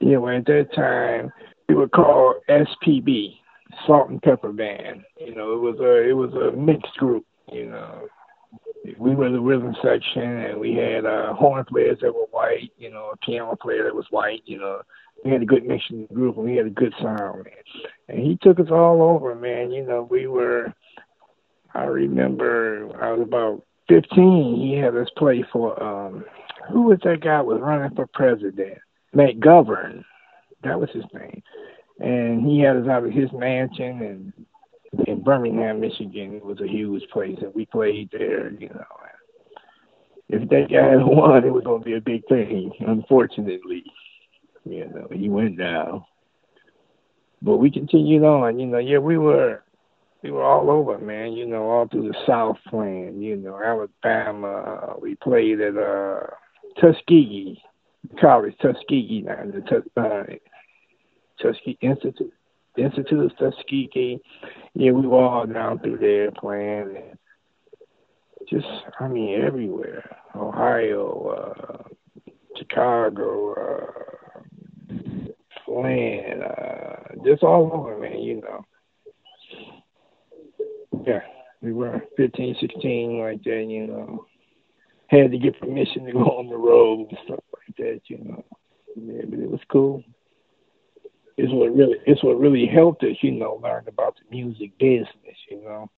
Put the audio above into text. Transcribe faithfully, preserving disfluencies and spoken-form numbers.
You know, at that time we were called S P B, Salt and Pepper Band. You know, it was a it was a mixed group. You know, we were the rhythm section, and we had uh, horn players that were white. You know, a piano player that was white. You know, we had a good mix in the group, and we had a good sound, man. And he took us all over, man. You know, we were. I remember I was about fifteen. He had us play for um, who was that guy who was running for president? McGovern. That was his name. And he had us out of his mansion and in Birmingham, Michigan. It was a huge place, and we played there. You know, if that guy had won, it was going to be a big thing. Unfortunately, you know, he went down. But we continued on. You know, yeah, we were we were all over, man. You know, all through the South playing. You know, Alabama. We played at uh, Tuskegee College, Tuskegee, now the uh, Tuskegee Institute, Institute of Tuskegee. Yeah, we were all down through there playing, and just, I mean, everywhere. Ohio, uh, Chicago, uh, playing, uh, just all over, man, you know. Yeah, we were fifteen, sixteen, like that, you know. Had to get permission to go on the road and stuff like that, you know. Yeah, but it was cool. It's what really it's what really helped us, you know, learn about the music business, you know.